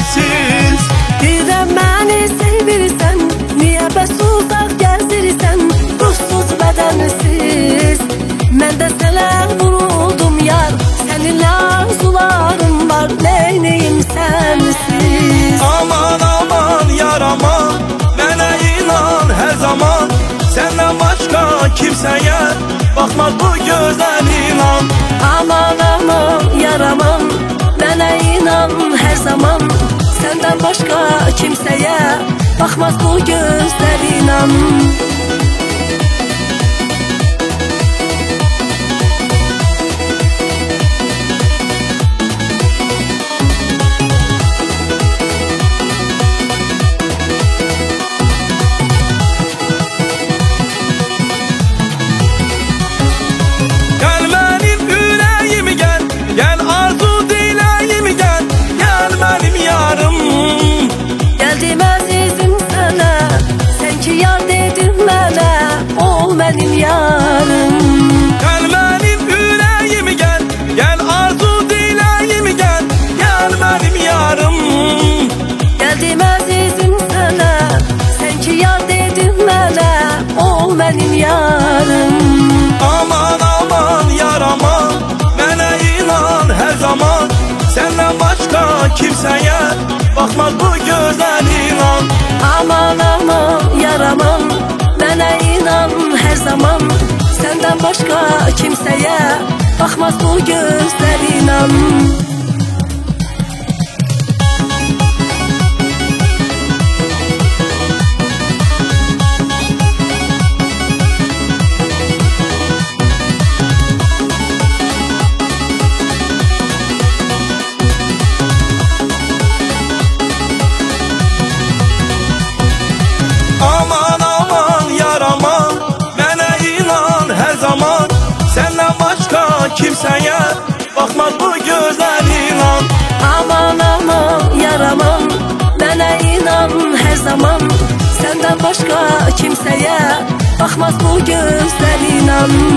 sensiz. Birden beni sevirsen, niye bəs uzaq gəzdirsən? Ruhsuz bədənsiz, mən də sənə vuruldum yar. Səninlə arzularım var, neyniyim sənsiz? Aman aman yar aman, mənə inan hər zaman. Səndən başqa kimsəyə baxmaz bu gözlər inan. Aman aman yar aman, mənə inan hər zaman. Səndən başqa kimsəyə baxmaz bu gözlər inan. Benim yarım, gel benim yüreğime gel, gel arzu dileyime gel, gel benim yarım. Geldim azizim sana, sen ki yar dedin bana, ol benim yarım. Aman aman yar aman, mənə inan hər zaman. Səndən başqa kimsəyə baxmaz bu gözlər inan. Aman aman yar aman, mənə inan hər zaman. Səndən başqa kimsəyə baxmaz bu gözlər inan. Aman aman yar aman, mənə inan hər zaman. Səndən başqa kimsəyə baxmaz bu gözlər inan. Aman aman yar aman, mənə inan hər zaman. Səndən başqa kimsəyə baxmaz bu gözlər inan.